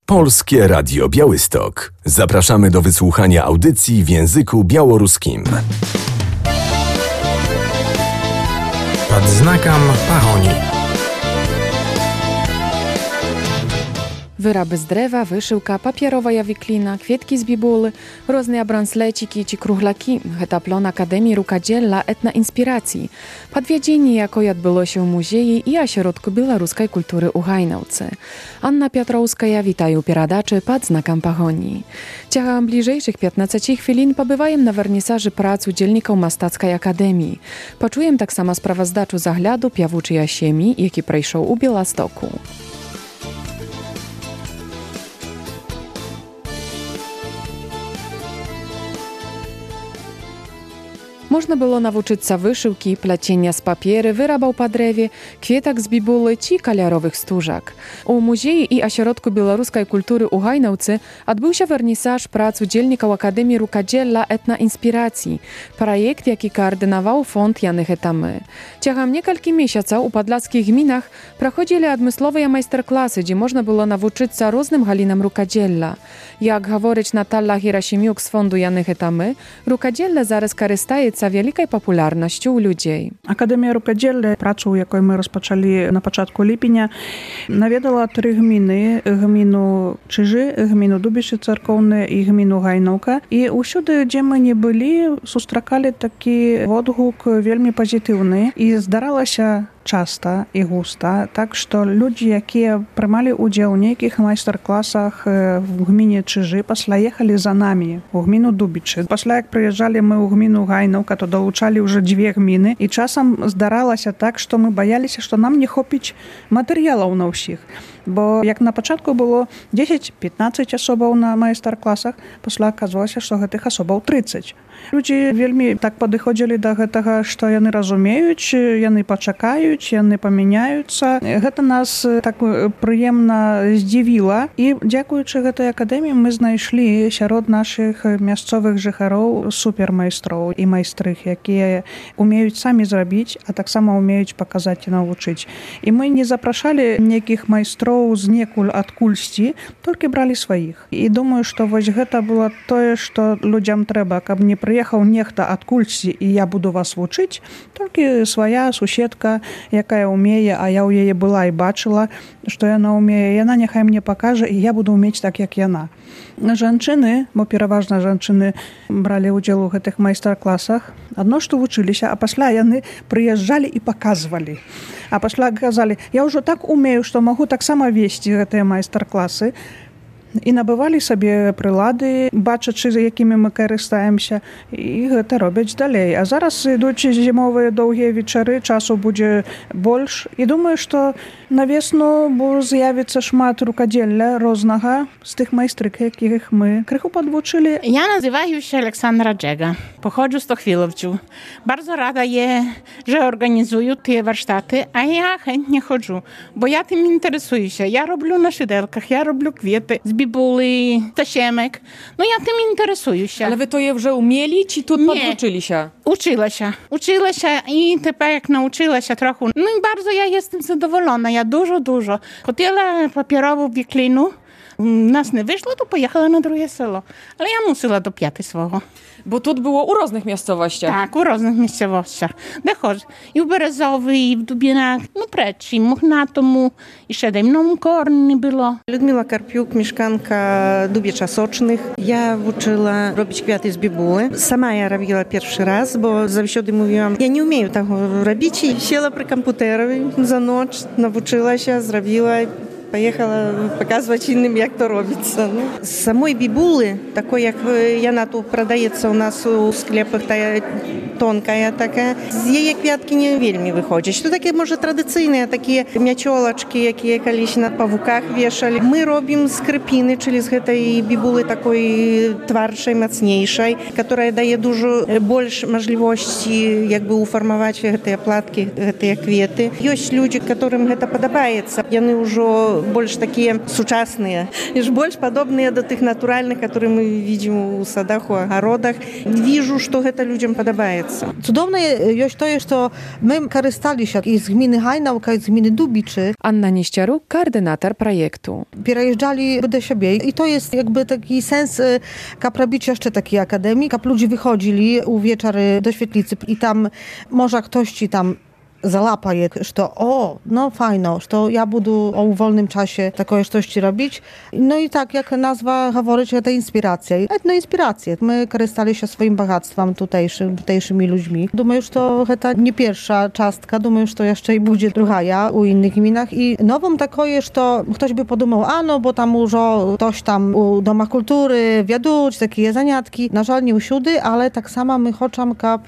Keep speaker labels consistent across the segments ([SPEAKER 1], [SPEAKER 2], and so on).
[SPEAKER 1] Polskie Radio Białystok. Zapraszamy do wysłuchania audycji w języku białoruskim.
[SPEAKER 2] Pod znakiem Pahoni.
[SPEAKER 3] Wyraby z drewa, wyszyłka, papierowa jawiklina, kwietki z bibuły, różne bransleciki czy kruchlaki, гэта plon Akademii Rukadzieła etna inspiracji. Podwiedzenie, jakie odbyło się w muzeju i ośrodku białoruskiej kultury u Hajnałce. Anna Piotrowska, witają pieradaczy pod znakiem Pahoni. Ciągiem bliżejszych 15 chwilin pobywajem na wernisaży prac udzielników Mastackiej Akademii. Poczujem tak samo sprawozdaczu zaglądu piawuczej jesiemi, jaki przejszł u Białegostoku. Można było nauczyć się wyszyłki, plecienia z papiery, wyrabał po drewie, kwietek z bibuły czy kolorowych stróżek. U Muzeju i Ośrodku Białoruskiej Kultury u Hajnałce odbył się wernisaż prac udzielników Akademii Rukadzieła etna inspiracji. Projekt, jaki koordynował Fond Jany Hetamy. Ciągiem kilku miesięcy u podlaskich gminach prochodzili odmysłowe majsterklasy, gdzie można było nauczyć się różnym galinam rukadzieła. Jak говорить Наталя Герасимюк z Fondu Jany Hetamy, rukadzieło zaraz korzystaje wielkiej popularnością u ludzi.
[SPEAKER 4] Akademia Rukadzieła, pracą, jaką my rozpoczęli na początku lipnia, nawiedała 3 gminy, gminu Czyży, gminu Dubiszy Cerkowne i gminu Hajnałka. I wszędzie, gdzie my nie byli, sustrzekali taki odgłos bardzo pozytywny i zdarzało się часто і густа, так що люди, які приймали уdział у ніяких майстер-класах в гміні Чижи, після їхали за нами у гміну Дубічі. Після як приїжджали ми у гміну Гайнавка, то долучали вже 2 гміни. І часом здаралося так, що ми боялися, що нам не хопить матеріалів на всіх. Бо як на початку було 10-15 особаў на майстер-класах, пасля аказалася, што гэтых асобаў 30. Людзі вельмі так падыходзілі да гэтага, што яны разумеюць, яны пачакаюць, яны памяняюцца. Гэта нас так прыемна здзівіла. І дзякуючы гэтай акадэміі мы знайшлі сярод нашых мясцовых жыхароў супермайстроў і майстрых, якія умеюць самі зрабіць, а таксама умеюць паказаць і навучыць. І мы не запрашалі нейкіх майстроў знекуль адкульсьці, толькі бралі сваіх. І думаю, што вось гэта было тое, што людзям трэба, каб не прыехаў нехта адкульсьці і я буду вас вучыць, толькі свая суседка, якая умее, а я ў яе была і бачыла, што яна умее, яна няхай мне пакажа, і я буду умець так, як яна. Жанчыны, бо пераважна жанчыны бралі ўдзел у гэтых майстар-класах, адно што вучыліся, а пасля яны прыязджалі і паказвалі. А пасля казалі, я ўжо так умею, што магу таксама весці гэтыя майстар-класы. І набывалі сабе прылады, бачачы, за якімі мы карыстаемся, і гэта робяць далей. А зараз ідуць зімовыя доўгія вечары, часу будзе больш. І думаю, што на весну з'явіцца шмат рукадзелля рознага з тых майстрык, якіх мы крыху подвучили.
[SPEAKER 5] Ja nazywam się Aleksandra Dżega. Pochodzę z Tochwilowcu. Bardzo rada je, że organizują te warsztaty, a ja chętnie chodzę, bo ja tym interesuję się. Ja robię na szydelkach, ja robię kwiety z bibuły, tasiemek. No ja tym interesuję się.
[SPEAKER 3] Ale wy to je вже umieli, czy tu podwuczyli się?
[SPEAKER 5] Uczyła się i teraz jak nauczyła się trochę. No i bardzo ja jestem zadowolona. Ja dużo. Хотіла papierową wieklinu. Nas nie wyszło, to pojechała na drugie selo. Ale ja musiała do piaty swego.
[SPEAKER 3] Bo tu było u różnych miejscowościach.
[SPEAKER 5] Tak, u różnych miejscowościach. Dochodzi. I w Berezowie, i w Dubinach, no precz, i Muchnatomu, i ще mną Korni było.
[SPEAKER 6] Людмила Карпюк, mieszkanka Dubiecza Socznych. Ja uczyła robić kwiaty z bibuły. Sama ja robiła pierwszy raz, bo zawsze mówiłam, ja nie umiem tego robić. I siela przy komputerowi za noc, nauczyła się, zrobiła. Поїхала показувати іншим, як то робиться. З самої бібули, такої, як вона тут продається у нас у склепах, та тонка така, з її квітки не вельми виходять. Що таке, може, традиційні, такі м'ячолочки, які колись на павуках вішали. Ми робимо з крепіни, czyli з цієї бібули такої твардшої, міцнішої, яка дає дуже більше можливості, якби уформувати ці платки, ці квіти. Є люди, яким це подобається. Вони вже больше такие сучасные, лишь больше подобные до тех натуральных, которые мы видим у садах, у огородах. Вижу, что это людям подобается.
[SPEAKER 3] подобається.
[SPEAKER 7] Cudowne jest to, że my korzystaliśmy i z gminy Hajnałka, i z gminy Dubiczy.
[SPEAKER 3] Anna Nieściaruk, koordynator projektu.
[SPEAKER 7] Przyjeżdżali do siebie i to jest jakby taki sens, kap robić jeszcze takiej akademii, kap ludzie wychodzili u wieczory do świetlicy i tam może ktoś ci tam zalapa je, że no fajno, że ja budę o wolnym czasie taką coś robić. No i tak, jak nazwa mówi, to inspiracja. No inspiracje. My korzystaliśmy swoim bogactwem tutejszymi ludźmi. Думаю, że to nie pierwsza czastka, думаю, że to jeszcze i będzie druga u innych gminach. I nową taką jest, to ktoś by podumał, no bo tam już ktoś tam u domach kultury, wiaduć, takie zaniatki. Na żal nie usiudy, ale tak samo my chcemy, kap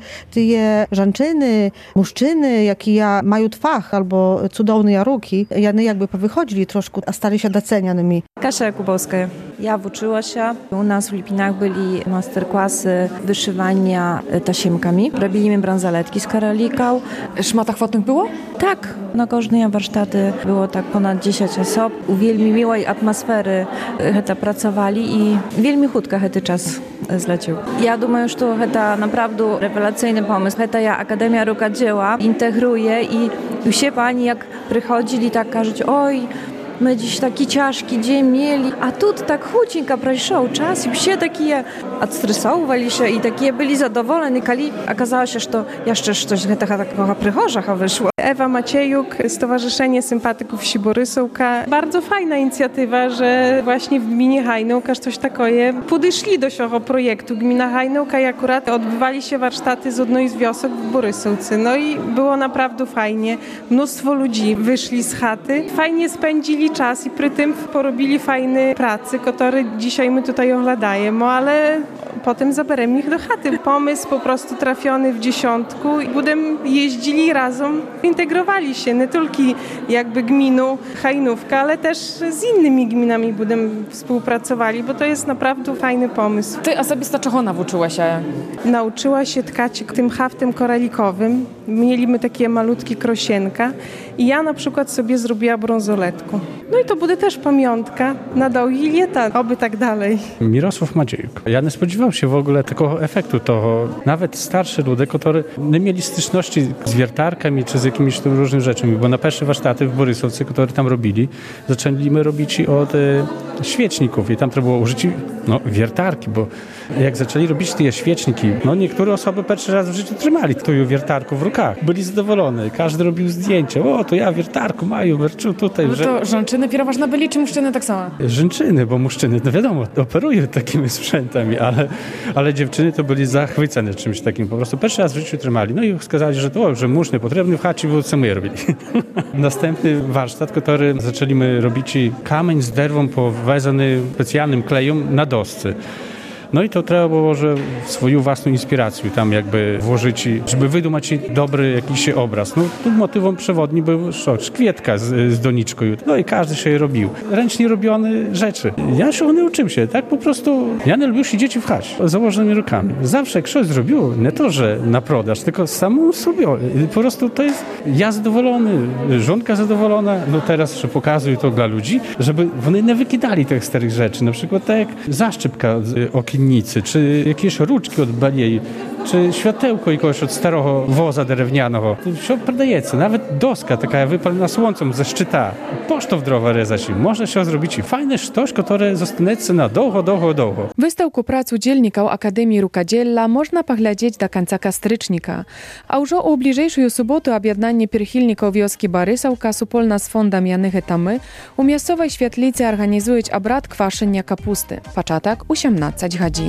[SPEAKER 7] tyje żanczyny, muszczyny, jaki ja mają fach albo cudowne jaruki, jany jakby powychodzili troszkę, a stali się docenianymi.
[SPEAKER 8] Kasia Jakubowska. Ja uczyła się. U nas w Lipinach byli masterklasy wyszywania tasiemkami. Robiliśmy bransoletki z karoliką.
[SPEAKER 3] Szmatach fotnych było?
[SPEAKER 8] Tak. Na każdej warsztaty było tak ponad 10 osób. U wielmi miłej atmosfery pracowali i wielmi chudka czas zlecił. Ja думаю, że to naprawdę rewelacyjny pomysł. Ja Akademia Rukadzieła integruje i się pani jak przychodzili, tak każą, oj, my dziś taki ciężki dzień mieli, a tu tak chucinka przeszł czas i все takie odstresowali się i takie byli zadowoleni, kiedy okazało się, że to jeszcze coś takiego przychorza wyszło.
[SPEAKER 9] Ewa Maciejuk, Stowarzyszenie Sympatyków Wsi Borysówka. Bardzo fajna inicjatywa, że właśnie w gminie Hajnałka coś takoje podeszli do tego projektu. Gmina Hajnałka i akurat odbywali się warsztaty z jednej z wiosek w Borysówce. No i było naprawdę fajnie. Mnóstwo ludzi wyszli z chaty. Fajnie spędzili czas i przy tym porobili fajne pracy, które dzisiaj my tutaj oglądajemy, ale potem zaberemy ich do chaty. Pomysł po prostu trafiony w dziesiątku i potem jeździli razem, integrowali się nie tylko jakby gminu Hajnówka, ale też z innymi gminami budem współpracowali, bo to jest naprawdę fajny pomysł.
[SPEAKER 3] Ty osobiście czego nauczyła się?
[SPEAKER 9] Nauczyła się tkać tym haftem koralikowym. Mieliśmy takie malutkie krosienka i ja na przykład sobie zrobiła bransoletkę. No i to będzie też pamiątka na długie lata, oby tak dalej.
[SPEAKER 10] Mirosław Maciejuk. Ja nie spodziewałem się w ogóle tego efektu, toho nawet starszy ludzie, którzy nie mieli styczności z wiertarkami czy z jakimiś tam różnymi rzeczami, bo na pierwsze warsztaty w Borysówce, które tam robili, zaczęliśmy robić od świeczników i tam trzeba było użyć wiertarki, bo jak zaczęli robić te świeczniki, niektóre osoby pierwszy raz w życiu trzymali tą wiertarkę w rukach. Byli zadowolone, każdy robił zdjęcia. To ja wiertarku mają, werczu tutaj.
[SPEAKER 3] No to żonczyny przeważnie byli, czy muszczyny tak samo?
[SPEAKER 10] Żonczyny, bo muszczyny, wiadomo, operują takimi sprzętami, ale dziewczyny to byli zachwycone czymś takim. Po prostu pierwszy raz w życiu trzymali. No i skazali, że musz niepotrzebny w chacie, bo co my robili. Następny warsztat, który zaczęliśmy robić kamień z derwą powiązany specjalnym klejem na dosce. No i to trzeba było, że swoją własną inspirację tam jakby włożyć, żeby wydumać dobry jakiś obraz. No tu motywem przewodnim był szkietka z doniczką. No i każdy się je robił. Ręcznie robione rzeczy. Ja się uczyłem się, tak po prostu. Ja nie lubię siedzieć w chacie z założonymi rukami. Zawsze jak coś zrobił, nie to, że na podaż, tylko samą sobie. Po prostu to jest ja zadowolony, żonka zadowolona. No teraz że pokazuję to dla ludzi, żeby oni nie wykidali tych starych rzeczy. Na przykład tak jak zaszczypka okiennicy, czy jakieś ruczki od baliei, czy światełko jakiegoś od starego woza drewnianego. To wszystko продается. Nawet doska taka wypalona słońcem ze szczyta. Pošto w drowa rezać. Można się zrobić fajne coś, które zostanie na długo.
[SPEAKER 3] Wystawku prac udzielników Akademii Rukadzieła można poglądać do końca kastrycznika. A już o bliżejszej soboty objednanie przychylników wioski Borysówka supolna z fondem Janychy Tamy u miejscowej świetlicy organizują obrad kwaszenia kapusty. Początek 18 godzin.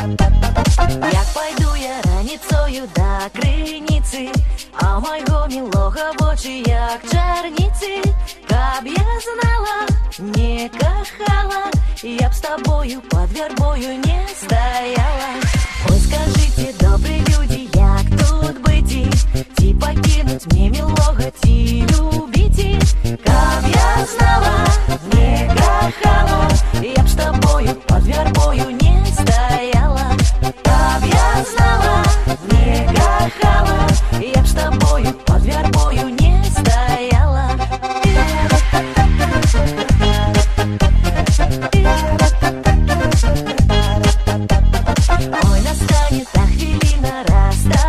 [SPEAKER 11] Jak pойду я раницою до крыницы, а моего милого в очи як чарницы. Каб я знала, не кохала, я б с тобою под вербою не стояла. Ой, скажите, добрые люди, як тут быть? Ти покинуть мне милого, ти любите. Каб я знала, не кохала, я б с тобою под вербою не стояла. Каб я знала, не кохала, я б с тобою под вербою не стояла. Ой, настанет та хвилина расставания.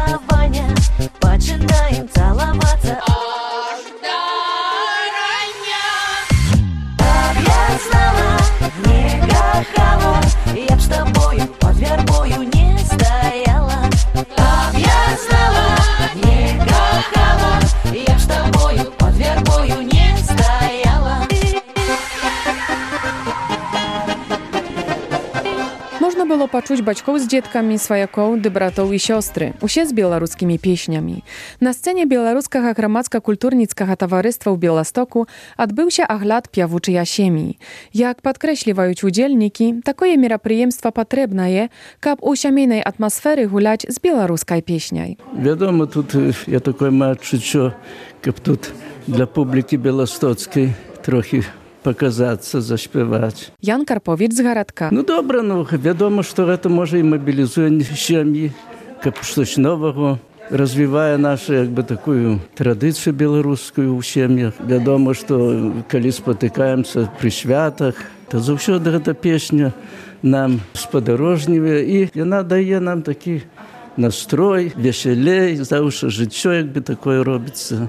[SPEAKER 3] było poczuć baćków z dzietkami, swajaków, bratów i siostry, usie z białoruskimi pieśniami. Na scenie Białoruskiego Громадсько-культурницького товариства w Białymstoku odbył się ogląd piawuczy Jasiemi. Jak podkreślają udzielniki, takie мероприемство potrzebne je, kab u siemiejnej atmosfery gulać z białoruskiej pieśniaj.
[SPEAKER 12] Wiadomo, тут я такой мачо, kab тут dla publiki białostockiej trochę показаться, заспевать.
[SPEAKER 3] Jan Karpowiec z Garadka.
[SPEAKER 12] Ну добре, wiadomo, że to może i mobilizuje siemi, kab coś nowego, развивая нашу якби таку традицію білоруську у сім'ях. Відомо, що коли спотикаємося при святах, то завжди ця пісня нам сподорожнює і вона дає нам такий настрой, веселей, завжди життя якби таке робиться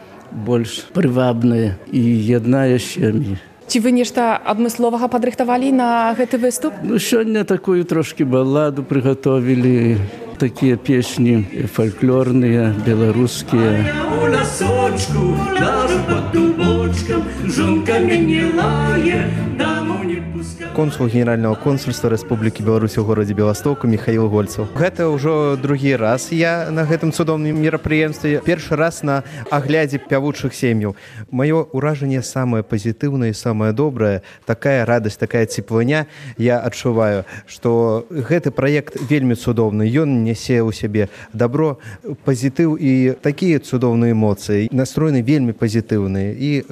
[SPEAKER 12] більш привабне і єднає сім'ї.
[SPEAKER 3] Чи ви нешта адмысловага падрыхтавалі на гэты выступ?
[SPEAKER 12] Ну, сёння такую трошки балладу приготовили. Такие песни фольклорные, белорусские. У лесочку, даже под дубочком, жонка меня лає, домой не пускай.
[SPEAKER 13] Консул Генерального консульства Республіки Беларусь у городе Беластоку Михаил Гольцев. Гэта ўжо другі раз я на гэтым цудоўным мерапрыемстве. Першы раз на аглядзе пявучых сем'яў. Маё ўражанне самае пазітыўнае, самае добрае, такая радасць, такая цеплыня. Я адчуваю, што гэты праект вельмі цудоўны. Ён нясе ў сябе добро, пазітыў і такія цудоўныя эмоцыі. Настроены вельмі пазітыўныя. І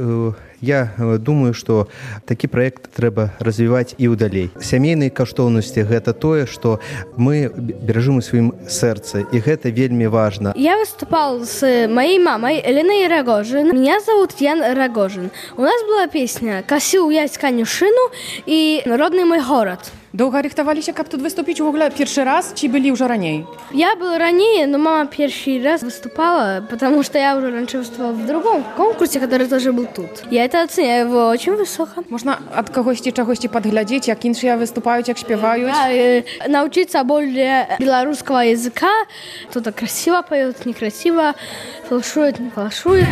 [SPEAKER 13] я думаю, што такі праект трэба развіваць і ўдалей. Сямейныя каштоўнасці – гэта тое, што мы бережем у сваім сэрцы, і гэта вельмі важна.
[SPEAKER 14] Я выступал с моей мамой Еленой Рогожин. Меня зовут Ян Рогожин. У нас была песня «Косил я конюшину» и «Родный мой город».
[SPEAKER 3] Долго рыхтовалися, каб тут выступить в ogóle первый раз, чи были уже ранее?
[SPEAKER 14] Я был ранее, но мама первый раз выступала, потому что я уже раньше выступала в другом конкурсе, который тоже был тут. Я это оценяю его очень высоко.
[SPEAKER 3] Можно от когось чагось подглядеть, як інші выступают, як спевают?
[SPEAKER 14] Да, научиться более белорусского языка. Кто-то красиво поет, некрасиво, фальшует, не фальшует.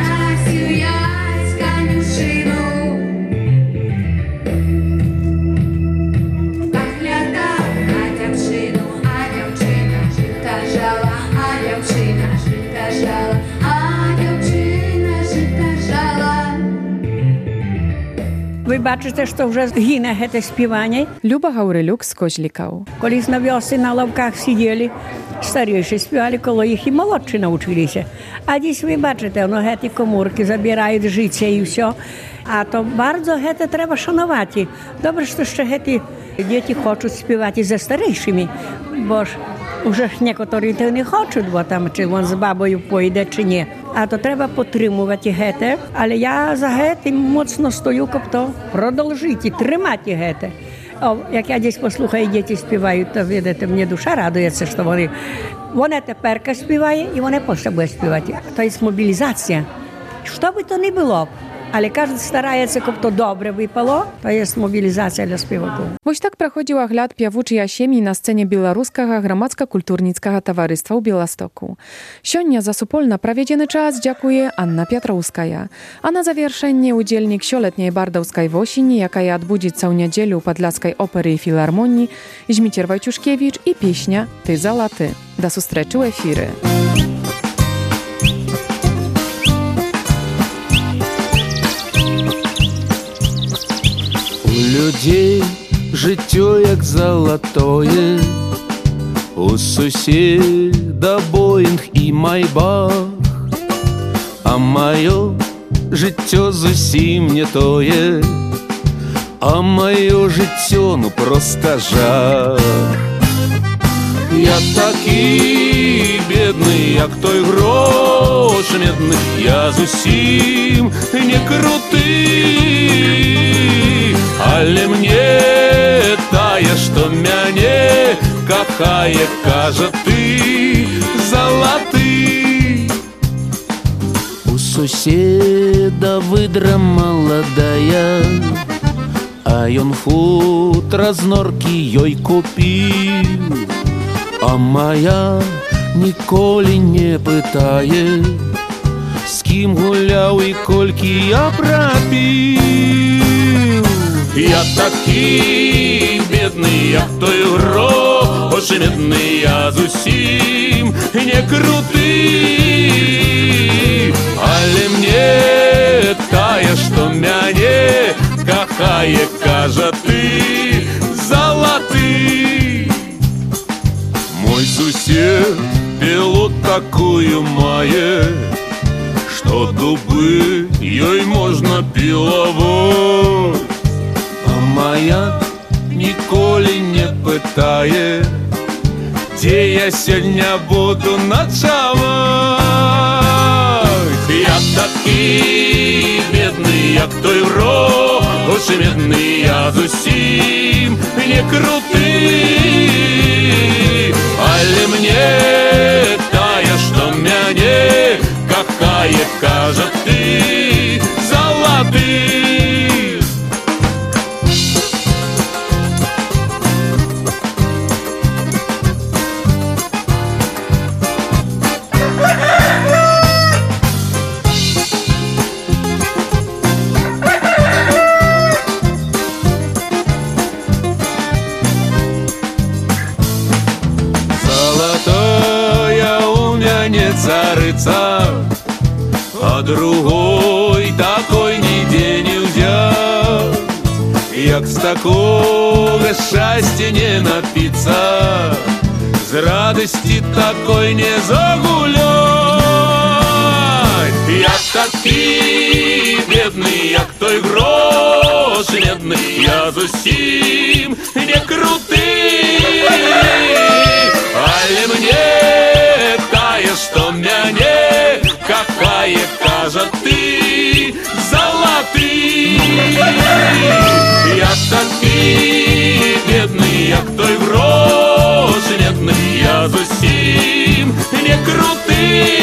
[SPEAKER 15] Ви бачите, що вже гине це співання.
[SPEAKER 3] Люба Гаврилюк з Козлікаў.
[SPEAKER 15] Колись на вёсы на лавках сиділи, старіші співали, коли їх і молодші навчилися. А десь ви бачите, воно ті комórки забирають життя і все. А то bardzo це треба шанувати. Добре, що ще ті діти хочуть співати за старішими, бо ж уже некоторі то не хочуть, бо там чи він з бабою поїде, чи ні. А то треба підтримувати гете. Але я за гете моцно стою, тобто продовжити, тримати гете. Як я десь послухаю, діти співають, то, видите, мені душа радується, що вони тепер співають і вони потім будуть співати. То є мобілізація. Що би то не було, але кожен старається, щоб то добре випало, то є мобілізація для співаків.
[SPEAKER 3] Вось так праходзіў агляд пявучай Асемі на сцэне Беларускага грамадска-культурніцкага таварыства ў Беластоку. Сёння за супольна праведзены час дзякуе Анна Пятроўская. А на завяршэнне ўдзельнік сёлетняй бардаўскай восені, якая адбудзецца ў нядзелю ў Падляскай оперы і філармоніі, Зміцер Вайчушкевіч і песня «Ты залаты». Да сустрэчы ў эфіры.
[SPEAKER 16] Людей життё як золотое, у суседа Боинг і Майбах, а моё життё зусім не тое, а моё життё ну просто жах. Я такі бедный, як той грош медный, я зусім не крутый. Але мне тая, што мяне кахае, кажа, ты залаты. У суседа выдра маладая, а ён футра з норкі ёй купіў. А моя ніколі не пытае, з кім гуляў і колькі я прапіў. Я такий бідний, як той гроші медний, я зусім не крутий. Але мне тая, что мяне кахае, кажа, ты золотый. Мой сусед пилот такую мае, что дубы ей можно пиловать. А моя ніколи не пытае, где я сегодня буду ночевать. Я такий бедный, як той гроші медний, я зусім не крутий. Але мне тая, что мяне кахае, кажа, ты золотый. Царица, а другой такой нигде не взять. Як с такого счастья не напиться, с радости такой не загулять. Я такий бедный, як той гроші медний, я зусім не крутий. Але мне что мяне кахае, кажа, ты золотый. Я такий бедный, як той гроші медний, я зусім не крутий.